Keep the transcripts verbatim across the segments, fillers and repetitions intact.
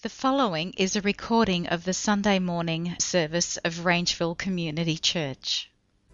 The following is a recording of the Sunday morning service of Rangeville Community Church.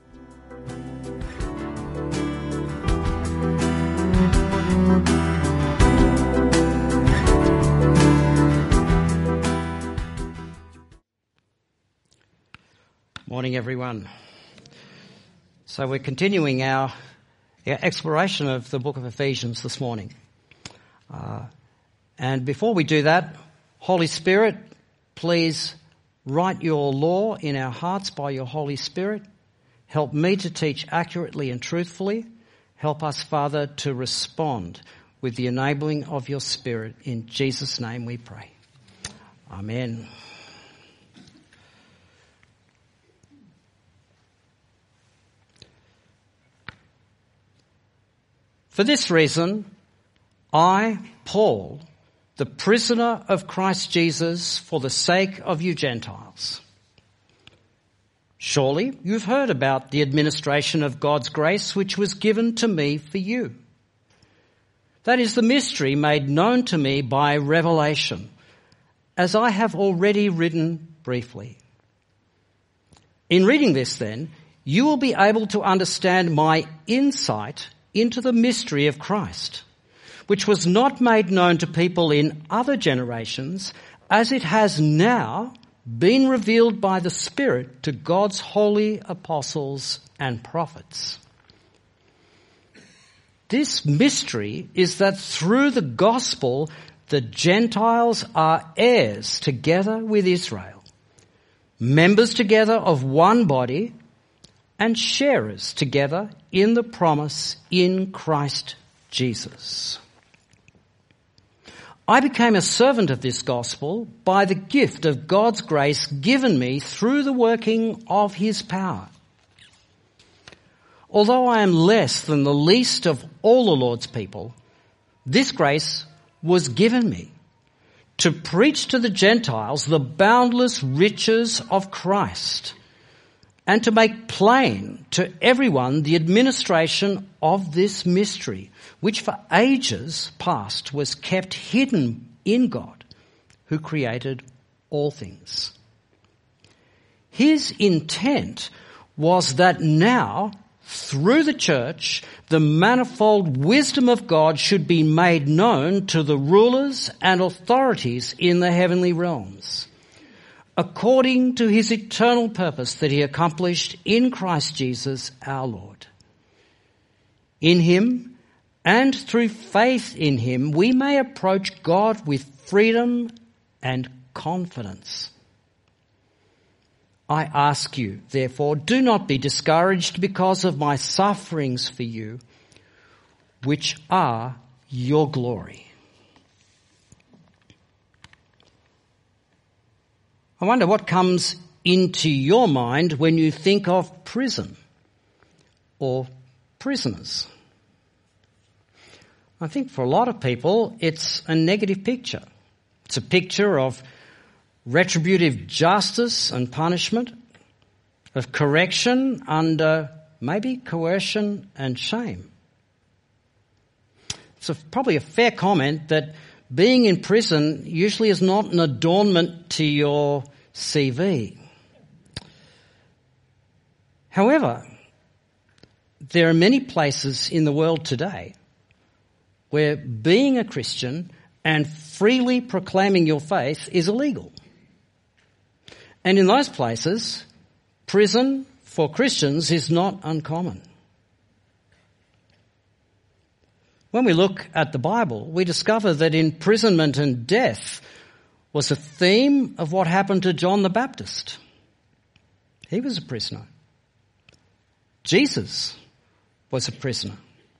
Morning, everyone. So we're continuing our, our exploration of the book of Ephesians this morning. Uh, and before we do that, Holy Spirit, please write your law in our hearts by your Holy Spirit. Help me to teach accurately and truthfully. Help us, Father, to respond with the enabling of your Spirit. In Jesus' name we pray. Amen. For this reason, I, Paul, the prisoner of Christ Jesus, for the sake of you Gentiles. Surely you've heard about the administration of God's grace which was given to me for you. That is the mystery made known to me by revelation, as I have already written briefly. In reading this then, you will be able to understand my insight into the mystery of Christ, which was not made known to people in other generations, as it has now been revealed by the Spirit to God's holy apostles and prophets. This mystery is that through the gospel, the Gentiles are heirs together with Israel, members together of one body, and sharers together in the promise in Christ Jesus. I became a servant of this gospel by the gift of God's grace given me through the working of his power. Although I am less than the least of all the Lord's people, this grace was given me to preach to the Gentiles the boundless riches of Christ, and to make plain to everyone the administration of this mystery, which for ages past was kept hidden in God, who created all things. His intent was that now, through the church, the manifold wisdom of God should be made known to the rulers and authorities in the heavenly realms, according to his eternal purpose that he accomplished in Christ Jesus our Lord. In him, and through faith in him, we may approach God with freedom and confidence. I ask you, therefore, do not be discouraged because of my sufferings for you, which are your glory. I wonder what comes into your mind when you think of prison or prisoners. I think for a lot of people it's a negative picture. It's a picture of retributive justice and punishment, of correction under maybe coercion and shame. It's a, probably a fair comment that being in prison usually is not an adornment to your C V. However, there are many places in the world today where being a Christian and freely proclaiming your faith is illegal. And in those places, prison for Christians is not uncommon. When we look at the Bible, we discover that imprisonment and death was a theme of what happened to John the Baptist. He was a prisoner. Jesus was a prisoner.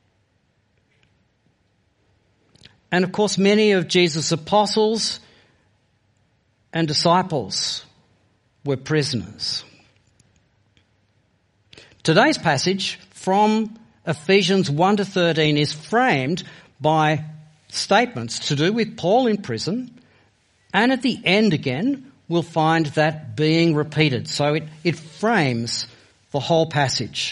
And of course, many of Jesus' apostles and disciples were prisoners. Today's passage from Ephesians one to thirteen is framed by statements to do with Paul in prison, and at the end again we'll find that being repeated. So it, it frames the whole passage.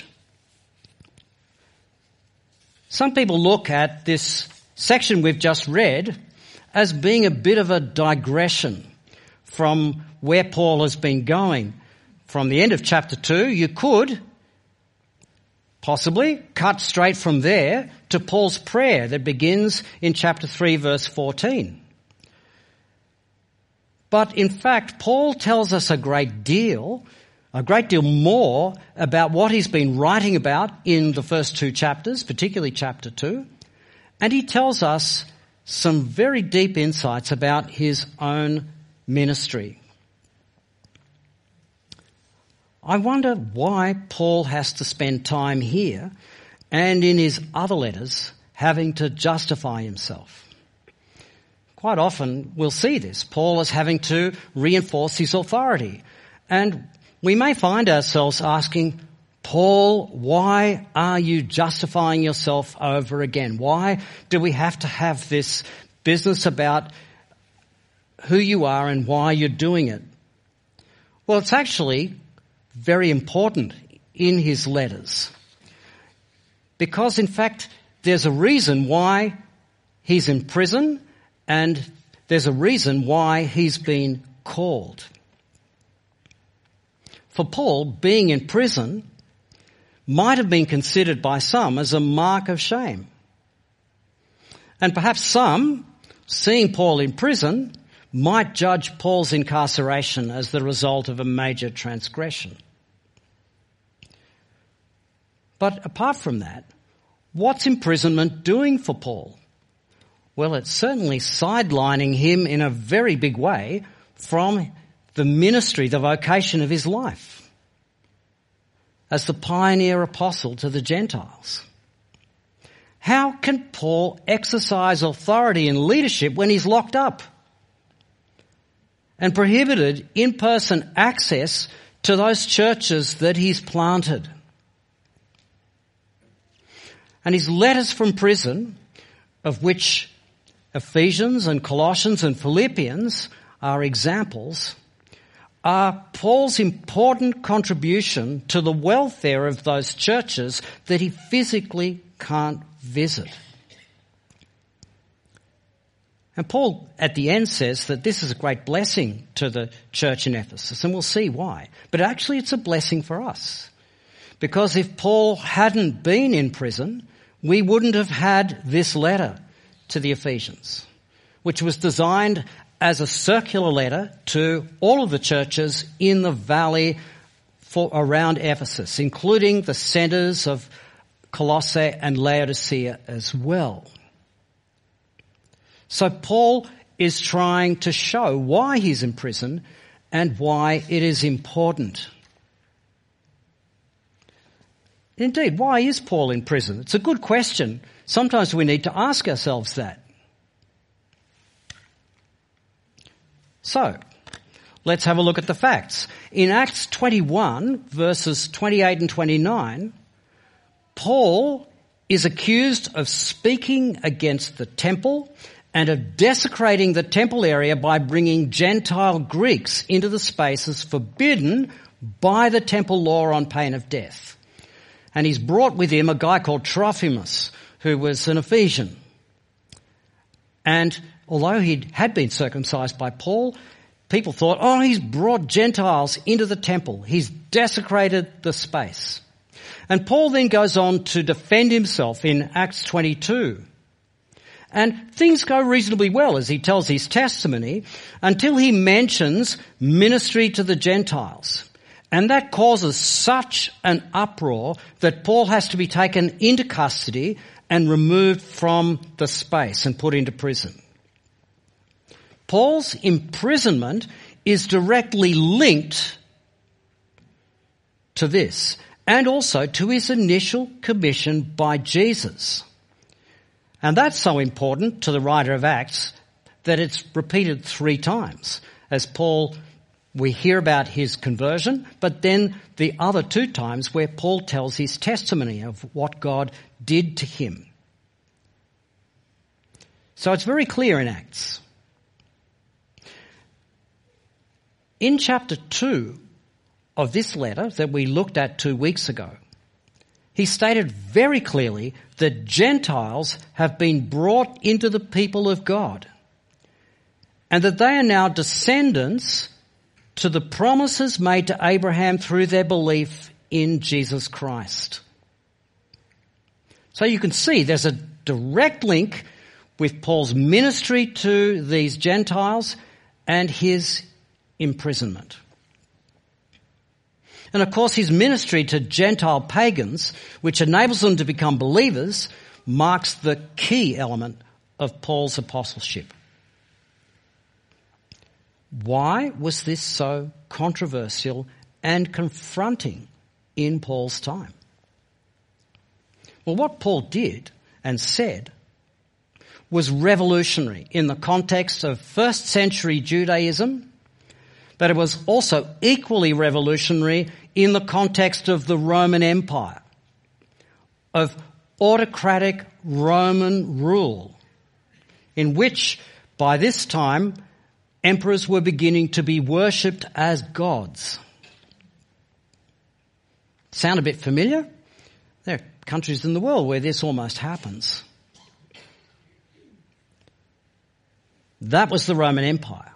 Some people look at this section we've just read as being a bit of a digression from where Paul has been going. From the end of chapter two, you could possibly cut straight from there to Paul's prayer that begins in chapter three, verse fourteen. But in fact, Paul tells us a great deal, a great deal more about what he's been writing about in the first two chapters, particularly chapter two. And he tells us some very deep insights about his own ministry. I wonder why Paul has to spend time here and in his other letters having to justify himself. Quite often we'll see this. Paul is having to reinforce his authority. And we may find ourselves asking, Paul, why are you justifying yourself over again? Why do we have to have this business about who you are and why you're doing it? Well, it's actually very important in his letters. Because, in fact, there's a reason why he's in prison and there's a reason why he's been called. For Paul, being in prison might have been considered by some as a mark of shame. And perhaps some, seeing Paul in prison, might judge Paul's incarceration as the result of a major transgression. But apart from that, what's imprisonment doing for Paul? Well, it's certainly sidelining him in a very big way from the ministry, the vocation of his life as the pioneer apostle to the Gentiles. How can Paul exercise authority and leadership when he's locked up and prohibited in-person access to those churches that he's planted? And his letters from prison, of which Ephesians and Colossians and Philippians are examples, are Paul's important contribution to the welfare of those churches that he physically can't visit. And Paul at the end says that this is a great blessing to the church in Ephesus, and we'll see why. But actually it's a blessing for us. Because if Paul hadn't been in prison, we wouldn't have had this letter to the Ephesians, which was designed as a circular letter to all of the churches in the valley for around Ephesus, including the centres of Colossae and Laodicea as well. So Paul is trying to show why he's in prison and why it is important. Indeed, why is Paul in prison? It's a good question. Sometimes we need to ask ourselves that. So, let's have a look at the facts. In Acts twenty-one, verses twenty-eight and twenty-nine, Paul is accused of speaking against the temple and of desecrating the temple area by bringing Gentile Greeks into the spaces forbidden by the temple law on pain of death. And he's brought with him a guy called Trophimus, who was an Ephesian. And although he had been circumcised by Paul, people thought, oh, he's brought Gentiles into the temple. He's desecrated the space. And Paul then goes on to defend himself in Acts twenty-two. And things go reasonably well as he tells his testimony until he mentions ministry to the Gentiles. And that causes such an uproar that Paul has to be taken into custody and removed from the space and put into prison. Paul's imprisonment is directly linked to this and also to his initial commission by Jesus. And that's so important to the writer of Acts that it's repeated three times as Paul, we hear about his conversion, but then the other two times where Paul tells his testimony of what God did to him. So it's very clear in Acts. In chapter two of this letter that we looked at two weeks ago, he stated very clearly that Gentiles have been brought into the people of God. and that they are now descendants to the promises made to Abraham through their belief in Jesus Christ. So you can see there's a direct link with Paul's ministry to these Gentiles and his imprisonment. And of course his ministry to Gentile pagans, which enables them to become believers, marks the key element of Paul's apostleship. Why was this so controversial and confronting in Paul's time? Well, what Paul did and said was revolutionary in the context of first century Judaism, but it was also equally revolutionary in the context of the Roman Empire, of autocratic Roman rule, in which by this time emperors were beginning to be worshipped as gods. Sound a bit familiar? There are countries in the world where this almost happens. That was the Roman Empire.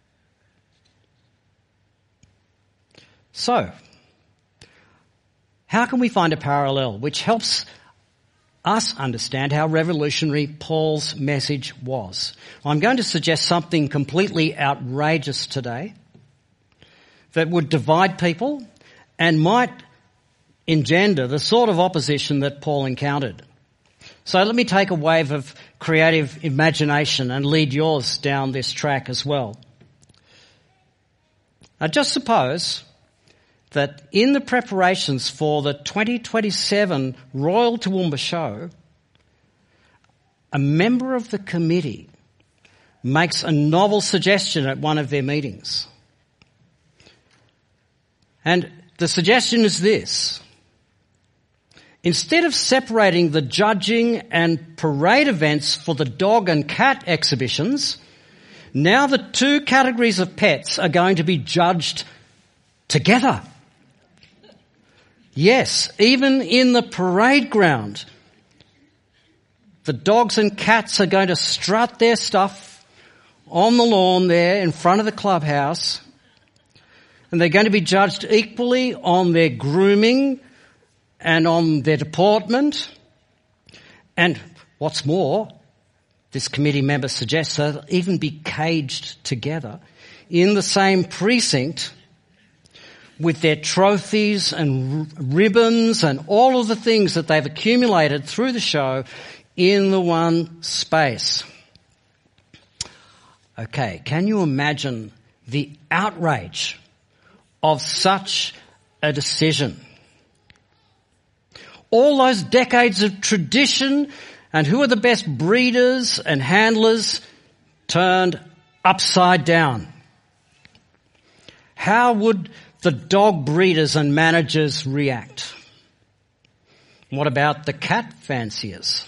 So, how can we find a parallel which helps us understand how revolutionary Paul's message was? I'm going to suggest something completely outrageous today that would divide people and might engender the sort of opposition that Paul encountered. So let me take a wave of creative imagination and lead yours down this track as well. Now just suppose that in the preparations for the twenty twenty-seven Royal Toowoomba Show, a member of the committee makes a novel suggestion at one of their meetings. And the suggestion is this: instead of separating the judging and parade events for the dog and cat exhibitions, now the two categories of pets are going to be judged together. Yes, even in the parade ground, the dogs and cats are going to strut their stuff on the lawn there in front of the clubhouse, and they're going to be judged equally on their grooming and on their deportment. And what's more, this committee member suggests they'll even be caged together in the same precinct with their trophies and r- ribbons and all of the things that they've accumulated through the show in the one space. Okay, can you imagine the outrage of such a decision? All those decades of tradition and who are the best breeders and handlers turned upside down. How would the dog breeders and managers react? What about the cat fanciers?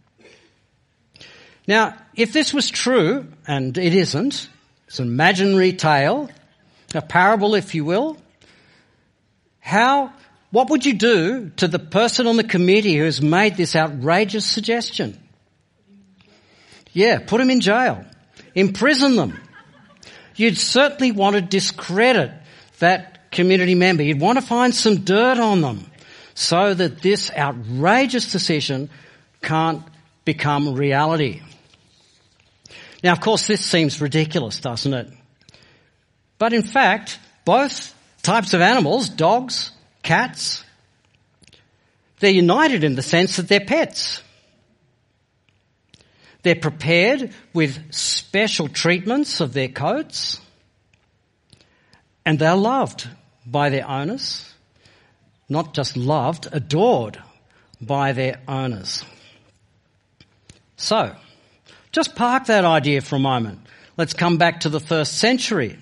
Now, if this was true, and it isn't, it's an imaginary tale, a parable if you will, how, what would you do to the person on the committee who has made this outrageous suggestion? Yeah, put them in jail. Imprison them. You'd certainly want to discredit that community member. You'd want to find some dirt on them so that this outrageous decision can't become reality. Now, of course, this seems ridiculous, doesn't it? But in fact, both types of animals, dogs, cats, they're united in the sense that they're pets. They're prepared with special treatments of their coats, and they're loved by their owners. Not just loved, adored by their owners. So, just park that idea for a moment. Let's come back to the first century.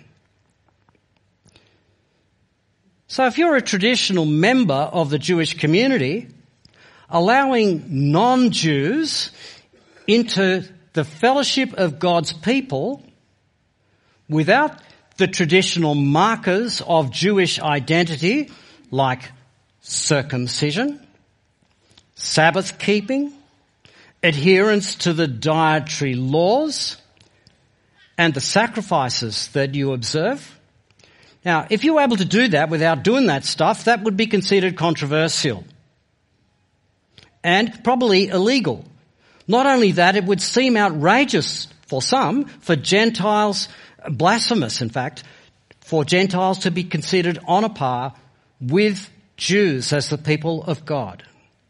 So if you're a traditional member of the Jewish community, allowing non-Jews into the fellowship of God's people without the traditional markers of Jewish identity like circumcision, Sabbath keeping, adherence to the dietary laws, and the sacrifices that you observe. Now, if you were able to do that without doing that stuff, that would be considered controversial and probably illegal. Not only that, it would seem outrageous for some, for Gentiles, blasphemous in fact, for Gentiles to be considered on a par with Jews as the people of God.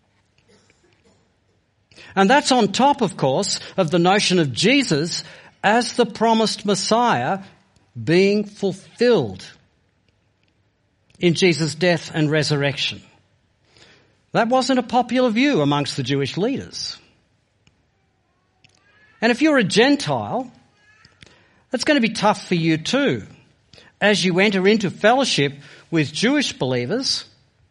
And that's on top, of course, of the notion of Jesus as the promised Messiah being fulfilled in Jesus' death and resurrection. That wasn't a popular view amongst the Jewish leaders. And if you're a Gentile, that's going to be tough for you too, as you enter into fellowship with Jewish believers,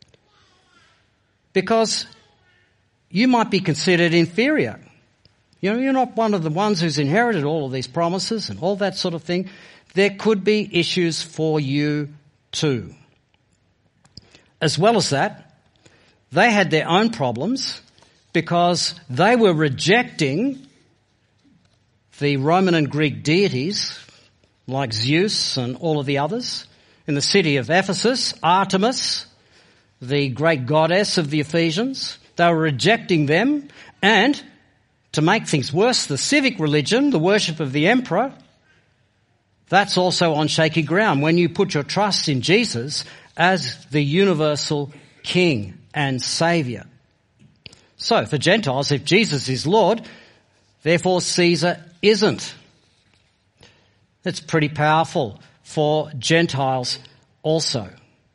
because you might be considered inferior. You know, you're not one of the ones who's inherited all of these promises and all that sort of thing. There could be issues for you too. As well as that, they had their own problems because they were rejecting the Roman and Greek deities like Zeus and all of the others. In the city of Ephesus, Artemis, the great goddess of the Ephesians, they were rejecting them. And to make things worse, the civic religion, the worship of the emperor, that's also on shaky ground when you put your trust in Jesus as the universal King and Saviour. So for Gentiles, if Jesus is Lord, therefore Caesar isn't. It's pretty powerful for Gentiles also.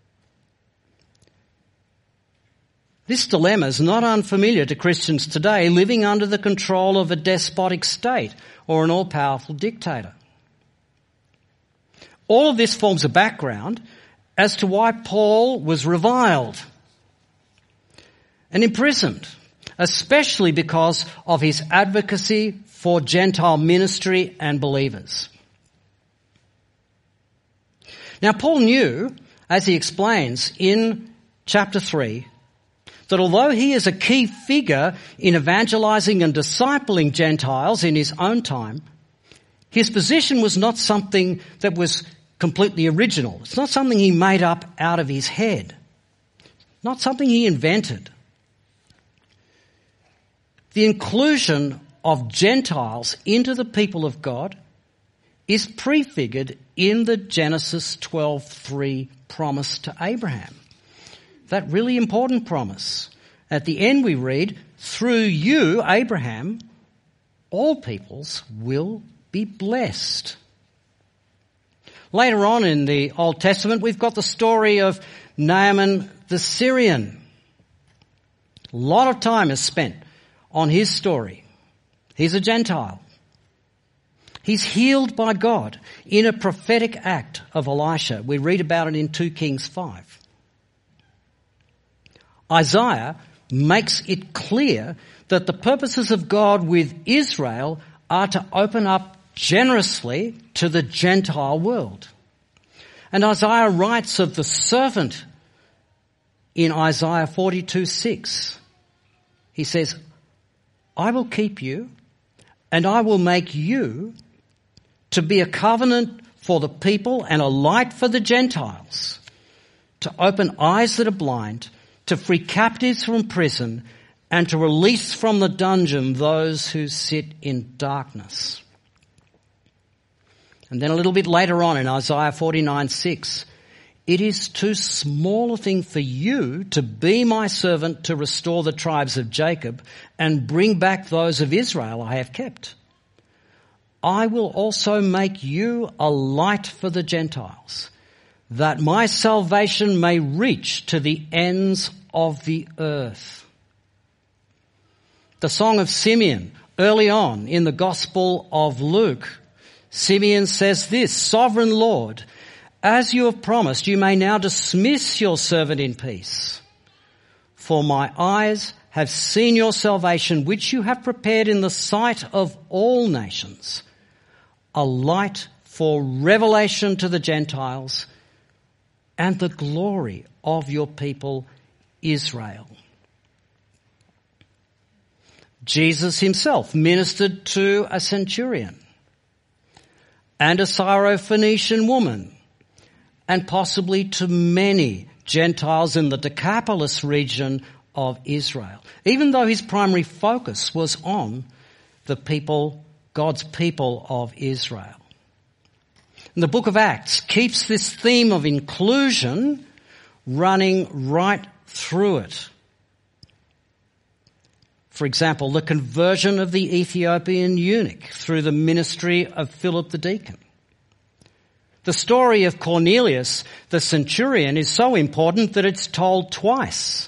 This dilemma is not unfamiliar to Christians today living under the control of a despotic state or an all-powerful dictator. All of this forms a background as to why Paul was reviled and imprisoned, especially because of his advocacy for Gentile ministry and believers. Now, Paul knew, as he explains in chapter three, that although he is a key figure in evangelizing and discipling Gentiles in his own time, his position was not something that was completely original. It's not something he made up out of his head. Not something he invented. The inclusion of Gentiles into the people of God is prefigured in the Genesis twelve three promise to Abraham. That really important promise. At the end we read, through you, Abraham, all peoples will be blessed. Later on in the Old Testament, we've got the story of Naaman the Syrian. A lot of time is spent on his story. He's a Gentile. He's healed by God in a prophetic act of Elisha. We read about it in two Kings five. Isaiah makes it clear that the purposes of God with Israel are to open up generously to the Gentile world. And Isaiah writes of the servant in Isaiah forty-two six. He says, I will keep you and I will make you to be a covenant for the people and a light for the Gentiles, to open eyes that are blind, to free captives from prison, and to release from the dungeon those who sit in darkness. And then a little bit later on in Isaiah forty-nine six, it is too small a thing for you to be my servant to restore the tribes of Jacob and bring back those of Israel I have kept. I will also make you a light for the Gentiles, that my salvation may reach to the ends of the earth. The Song of Simeon, early on in the Gospel of Luke, Simeon says this, Sovereign Lord, as you have promised, you may now dismiss your servant in peace. For my eyes have seen your salvation, which you have prepared in the sight of all nations, a light for revelation to the Gentiles and the glory of your people Israel. Jesus himself ministered to a centurion. and a Syrophoenician woman, and possibly to many Gentiles in the Decapolis region of Israel, even though his primary focus was on the people, God's people of Israel. And the book of Acts keeps this theme of inclusion running right through it. For example, the conversion of the Ethiopian eunuch through the ministry of Philip the deacon. The story of Cornelius the centurion is so important that it's told twice.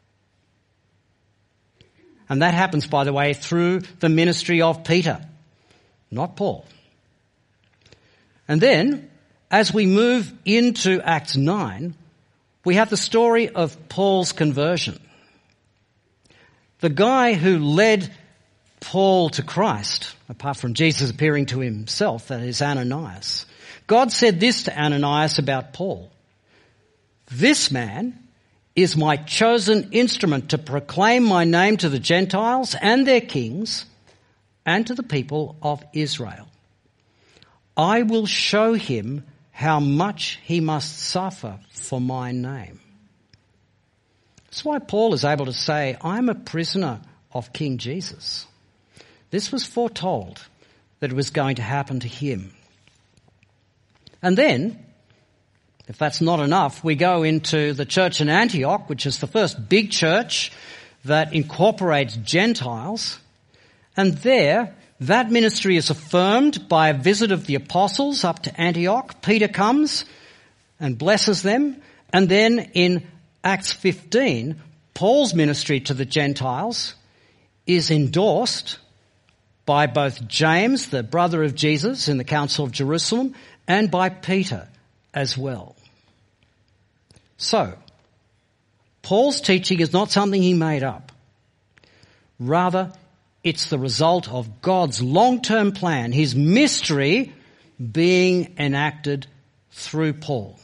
And that happens, by the way, through the ministry of Peter, not Paul. And then, as we move into Acts nine, we have the story of Paul's conversion. The guy who led Paul to Christ, apart from Jesus appearing to himself, that is Ananias. God said this to Ananias about Paul. This man is my chosen instrument to proclaim my name to the Gentiles and their kings and to the people of Israel. I will show him how much he must suffer for my name. That's why Paul is able to say, I'm a prisoner of King Jesus. This was foretold that it was going to happen to him. And then, if that's not enough, we go into the church in Antioch, which is the first big church that incorporates Gentiles. And there, that ministry is affirmed by a visit of the apostles up to Antioch. Peter comes and blesses them. And then in Acts fifteen, Paul's ministry to the Gentiles is endorsed by both James, the brother of Jesus in the Council of Jerusalem, and by Peter as well. So, Paul's teaching is not something he made up. Rather, it's the result of God's long-term plan, his mystery being enacted through Paul.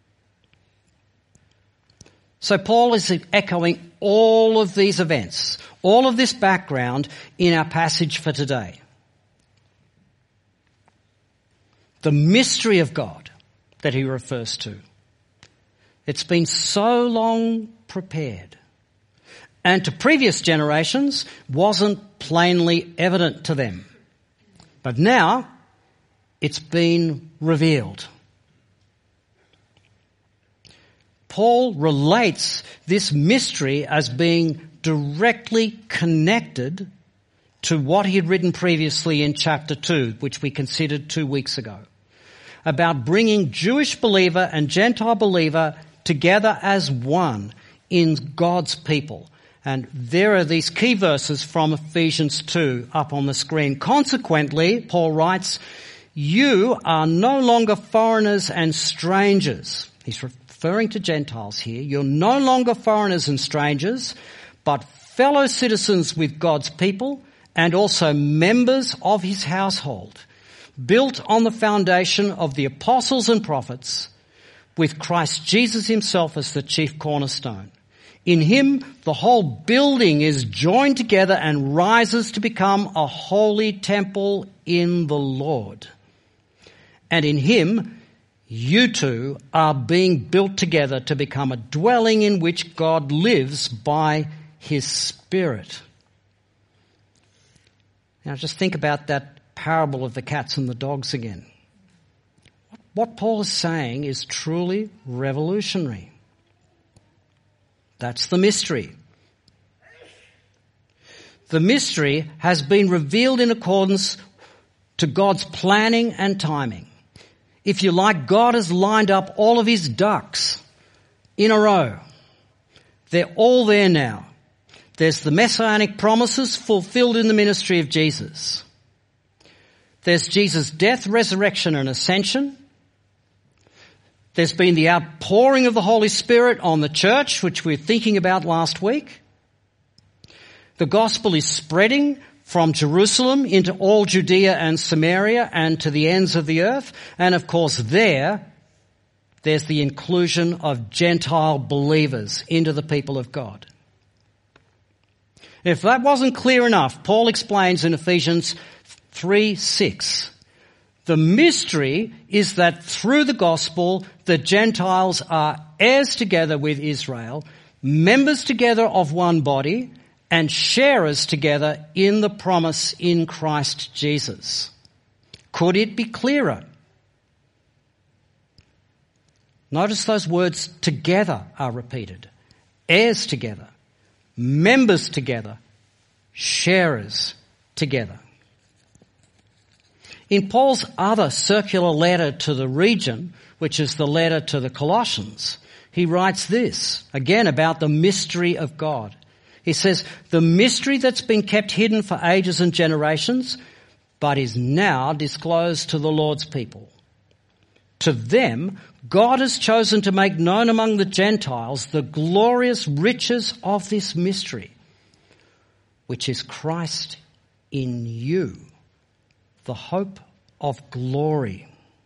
So Paul is echoing all of these events, all of this background in our passage for today. The mystery of God that he refers to. It's been so long prepared, and to previous generations wasn't plainly evident to them. But now it's been revealed. Paul relates this mystery as being directly connected to what he had written previously in chapter two, which we considered two weeks ago, about bringing Jewish believer and Gentile believer together as one in God's people. And there are these key verses from Ephesians two up on the screen. Consequently, Paul writes, you are no longer foreigners and strangers. He's referring to Gentiles here. You're no longer foreigners and strangers, but fellow citizens with God's people and also members of his household, built on the foundation of the apostles and prophets, with Christ Jesus himself as the chief cornerstone. In him, the whole building is joined together and rises to become a holy temple in the Lord. And in him, you two are being built together to become a dwelling in which God lives by his Spirit. Now just think about that parable of the cats and the dogs again. What Paul is saying is truly revolutionary. That's the mystery. The mystery has been revealed in accordance to God's planning and timing. If you like, God has lined up all of his ducks in a row. They're all there now. There's the messianic promises fulfilled in the ministry of Jesus. There's Jesus' death, resurrection, and ascension. There's been the outpouring of the Holy Spirit on the church, which we were thinking about last week. The gospel is spreading from Jerusalem into all Judea and Samaria and to the ends of the earth. And of course there, there's the inclusion of Gentile believers into the people of God. If that wasn't clear enough, Paul explains in Ephesians three six The mystery is that through the gospel, the Gentiles are heirs together with Israel, members together of one body, and sharers together in the promise in Christ Jesus. Could it be clearer? Notice those words together are repeated. Heirs together, members together, sharers together. In Paul's other circular letter to the region, which is the letter to the Colossians, he writes this, again about the mystery of God. He says, the mystery that's been kept hidden for ages and generations, but is now disclosed to the Lord's people. To them, God has chosen to make known among the Gentiles the glorious riches of this mystery, which is Christ in you, the hope of glory.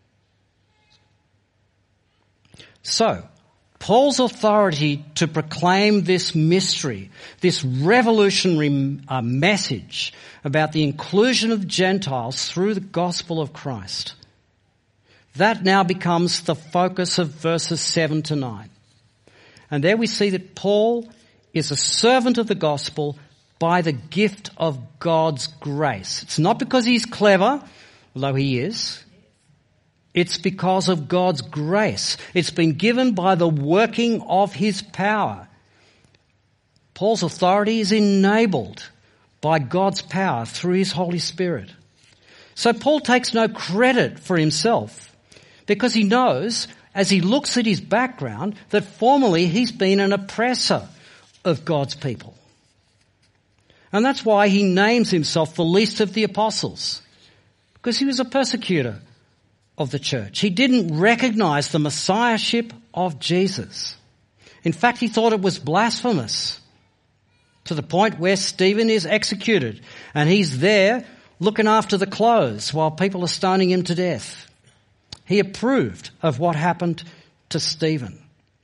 So, Paul's authority to proclaim this mystery, this revolutionary uh, message about the inclusion of Gentiles through the gospel of Christ, that now becomes the focus of verses seven to nine. And there we see that Paul is a servant of the gospel by the gift of God's grace. It's not because he's clever, although he is. It's because of God's grace. It's been given by the working of his power. Paul's authority is enabled by God's power through his Holy Spirit. So Paul takes no credit for himself because he knows, as he looks at his background, that formerly he's been an oppressor of God's people. And that's why he names himself the least of the apostles, because he was a persecutor of the church. He didn't recognize the messiahship of Jesus. In fact, he thought it was blasphemous, to the point where Stephen is executed and he's there looking after the clothes while people are stoning him to death. He approved of what happened to Stephen.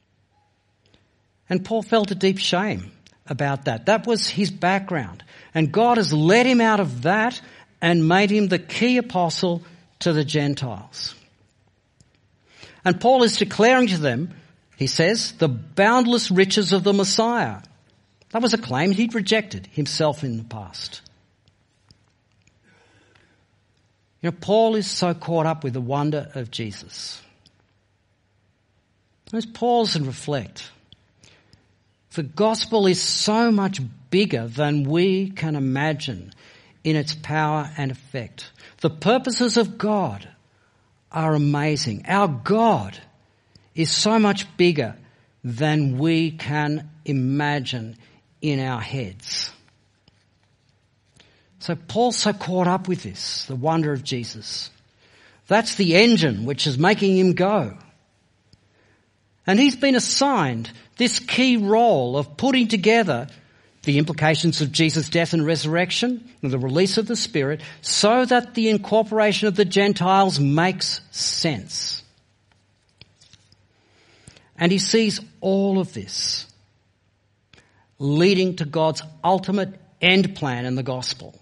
And Paul felt a deep shame about that. That was his background. And God has led him out of that and made him the key apostle to the Gentiles. And Paul is declaring to them, he says, the boundless riches of the Messiah. That was a claim he'd rejected himself in the past. You know, Paul is so caught up with the wonder of Jesus. Let's pause and reflect. The gospel is so much bigger than we can imagine in its power and effect. The purposes of God are amazing. Our God is so much bigger than we can imagine in our heads. So Paul's so caught up with this, the wonder of Jesus. That's the engine which is making him go. And he's been assigned this key role of putting together the implications of Jesus' death and resurrection and the release of the Spirit so that the incorporation of the Gentiles makes sense. And he sees all of this leading to God's ultimate end plan in the gospel.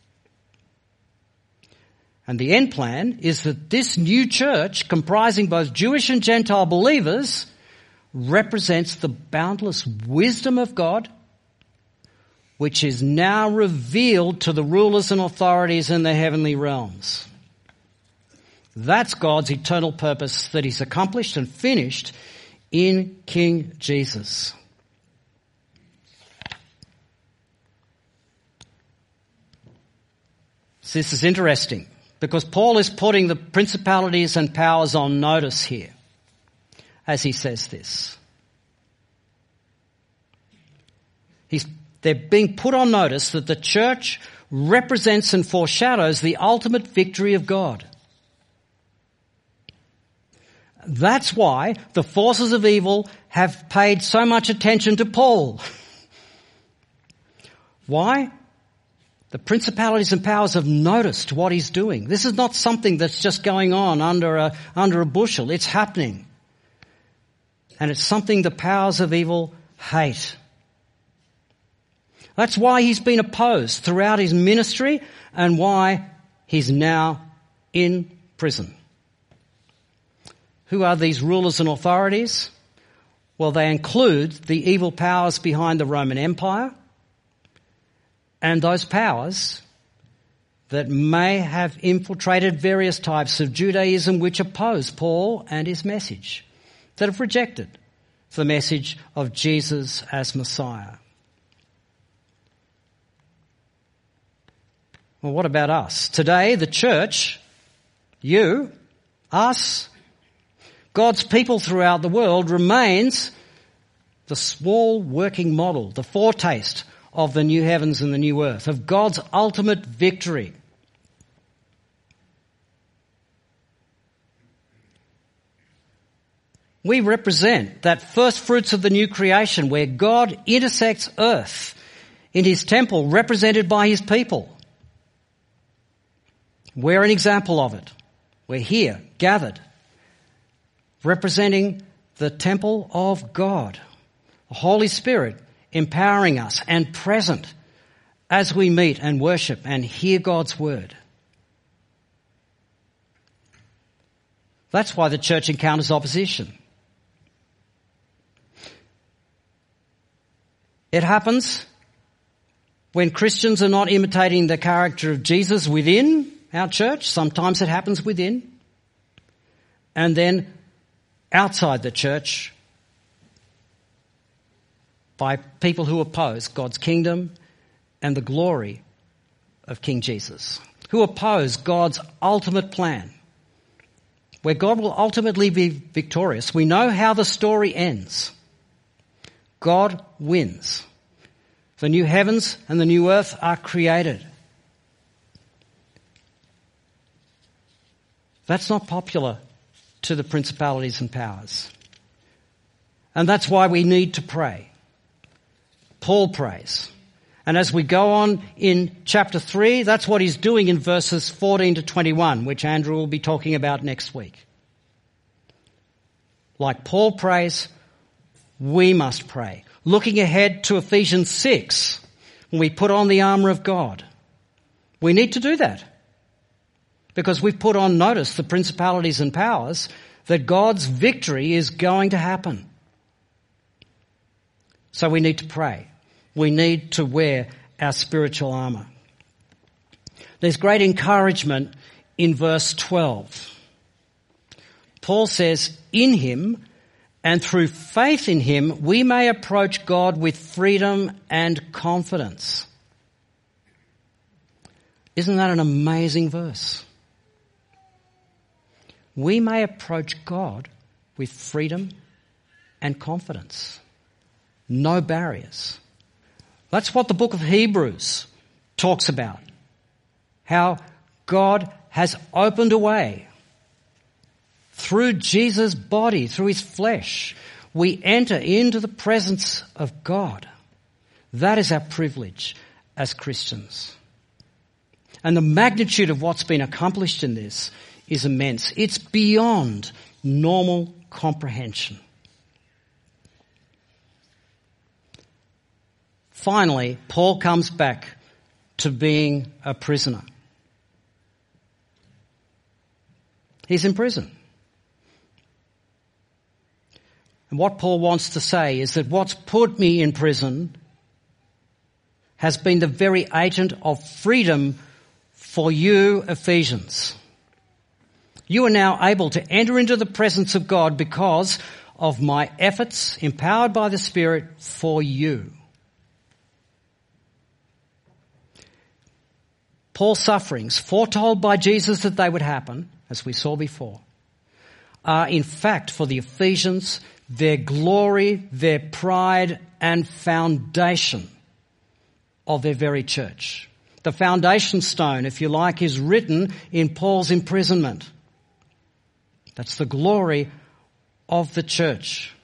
And the end plan is that this new church, comprising both Jewish and Gentile believers, represents the boundless wisdom of God, which is now revealed to the rulers and authorities in the heavenly realms. That's God's eternal purpose that he's accomplished and finished in King Jesus. So this is interesting because Paul is putting the principalities and powers on notice here as he says this. He's They're being put on notice that the church represents and foreshadows the ultimate victory of God. That's why the forces of evil have paid so much attention to Paul. Why? The principalities and powers have noticed what he's doing. This is not something that's just going on under a, under a bushel. It's happening. And it's something the powers of evil hate. That's why he's been opposed throughout his ministry and why he's now in prison. Who are these rulers and authorities? Well, they include the evil powers behind the Roman Empire and those powers that may have infiltrated various types of Judaism which oppose Paul and his message, that have rejected the message of Jesus as Messiah. Well, what about us? Today, the church, you, us, God's people throughout the world remains the small working model, the foretaste of the new heavens and the new earth, of God's ultimate victory. We represent that first fruits of the new creation where God intersects earth in his temple represented by his people. We're an example of it. We're here, gathered, representing the temple of God, the Holy Spirit empowering us and present as we meet and worship and hear God's word. That's why the church encounters opposition. It happens when Christians are not imitating the character of Jesus within our church. Sometimes it happens within. And then outside the church by people who oppose God's kingdom and the glory of King Jesus, who oppose God's ultimate plan, where God will ultimately be victorious. We know how the story ends. God wins. The new heavens and the new earth are created. That's not popular to the principalities and powers. And that's why we need to pray. Paul prays. And as we go on in chapter three, that's what he's doing in verses fourteen to twenty-one, which Andrew will be talking about next week. Like Paul prays, we must pray. Looking ahead to Ephesians six, when we put on the armour of God. We need to do that because we've put on notice the principalities and powers that God's victory is going to happen. So we need to pray. We need to wear our spiritual armour. There's great encouragement in verse twelve. Paul says, in him and through faith in him, we may approach God with freedom and confidence. Isn't that an amazing verse? We may approach God with freedom and confidence. No barriers. That's what the book of Hebrews talks about. How God has opened a way. Through Jesus' body, through his flesh, we enter into the presence of God. That is our privilege as Christians. And the magnitude of what's been accomplished in this is immense. It's beyond normal comprehension. Finally, Paul comes back to being a prisoner. He's in prison. And what Paul wants to say is that what's put me in prison has been the very agent of freedom for you, Ephesians. You are now able to enter into the presence of God because of my efforts, empowered by the Spirit, for you. Paul's sufferings, foretold by Jesus that they would happen, as we saw before, are in fact for the Ephesians their glory, their pride and foundation of their very church. The foundation stone, if you like, is written in Paul's imprisonment. That's the glory of the church.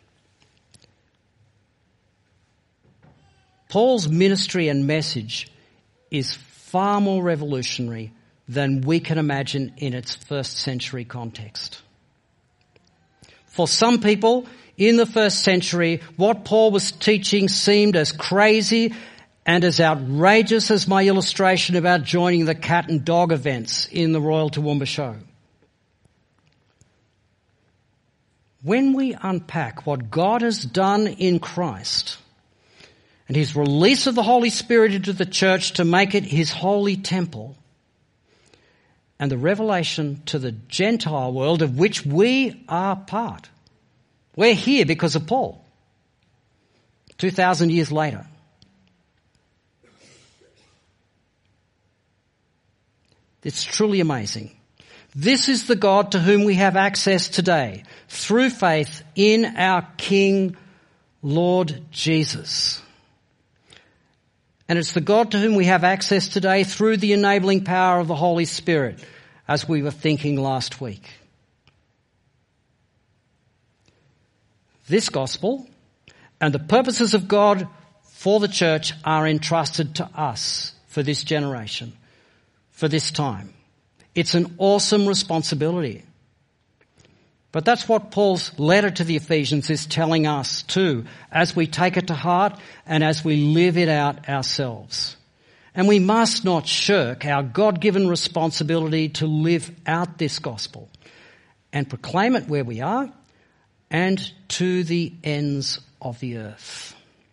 Paul's ministry and message is far more revolutionary than we can imagine in its first century context. For some people in the first century, what Paul was teaching seemed as crazy and as outrageous as my illustration about joining the cat and dog events in the Royal Toowoomba show. when we unpack what God has done in Christ and his release of the Holy Spirit into the church to make it his holy temple, and the revelation to the Gentile world of which we are part. We're here because of Paul, two thousand years later. It's truly amazing. This is the God to whom we have access today through faith in our King, Lord Jesus. And it's the God to whom we have access today through the enabling power of the Holy Spirit, as we were thinking last week. This gospel and the purposes of God for the church are entrusted to us for this generation, for this time. It's an awesome responsibility. But that's what Paul's letter to the Ephesians is telling us too, as we take it to heart and as we live it out ourselves. And we must not shirk our God-given responsibility to live out this gospel and proclaim it where we are and to the ends of the earth.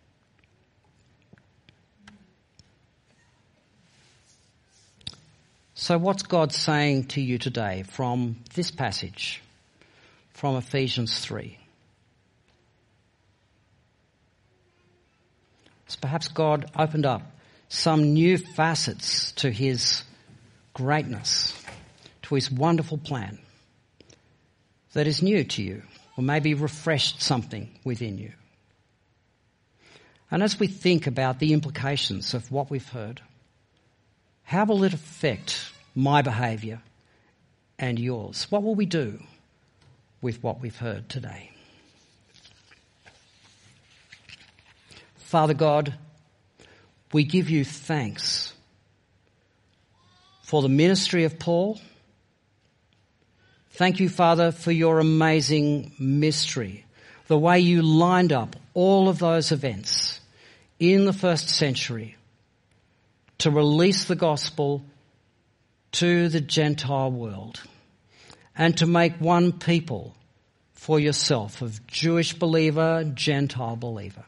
So what's God saying to you today from this passage, from Ephesians three? It's perhaps God opened up some new facets to his greatness, to his wonderful plan that is new to you, or maybe refreshed something within you. And as we think about the implications of what we've heard, how will it affect my behaviour and yours? What will we do with what we've heard today? Father God, we give you thanks for the ministry of Paul. Thank you, Father, for your amazing mystery, the way you lined up all of those events in the first century to release the gospel to the Gentile world and to make one people for yourself of Jewish believer, Gentile believer.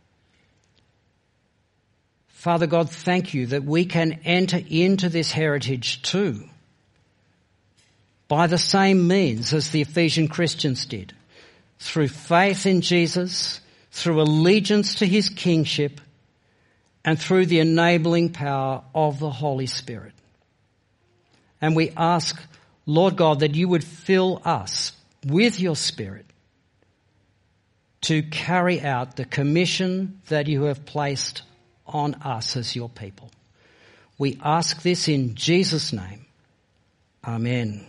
Father God, thank you that we can enter into this heritage too by the same means as the Ephesian Christians did, through faith in Jesus, through allegiance to his kingship, and through the enabling power of the Holy Spirit. And we ask, Lord God, that you would fill us with your Spirit to carry out the commission that you have placed on us as your people. We ask this in Jesus' name. Amen.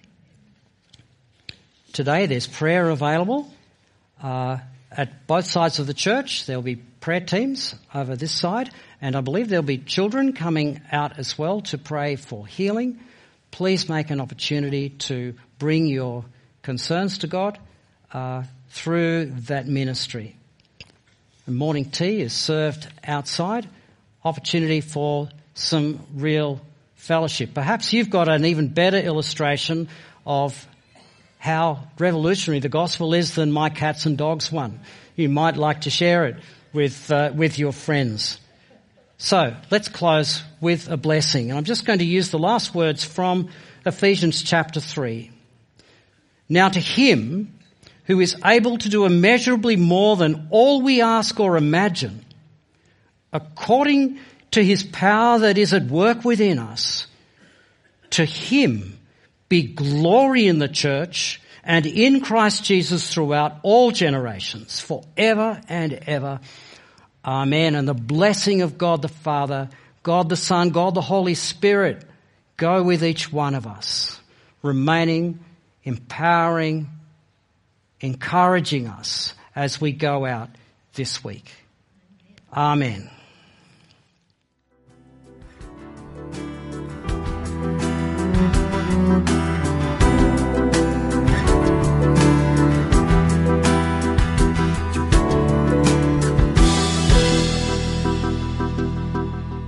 Today there's prayer available uh, at both sides of the church. There'll be prayer teams over this side, and I believe there'll be children coming out as well to pray for healing. Please make an opportunity to bring your concerns to God uh, through that ministry. And morning tea is served outside. Opportunity for some real fellowship. Perhaps you've got an even better illustration of how revolutionary the gospel is than my cats and dogs one. You might like to share it with uh, with your friends. So let's close with a blessing. And I'm just going to use the last words from Ephesians chapter three. Now to him who is able to do immeasurably more than all we ask or imagine, according to his power that is at work within us, to him be glory in the church and in Christ Jesus throughout all generations, forever and ever. Amen. And the blessing of God the Father, God the Son, God the Holy Spirit go with each one of us, remaining, empowering, encouraging us as we go out this week. Amen.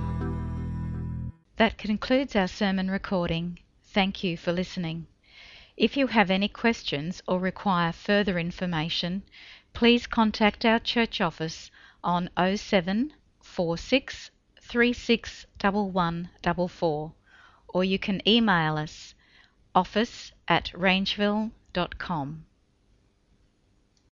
That concludes our sermon recording. Thank you for listening. If you have any questions or require further information, please contact our church office on oh seven four six three six one one four four, or you can email us office at rangeville dot com.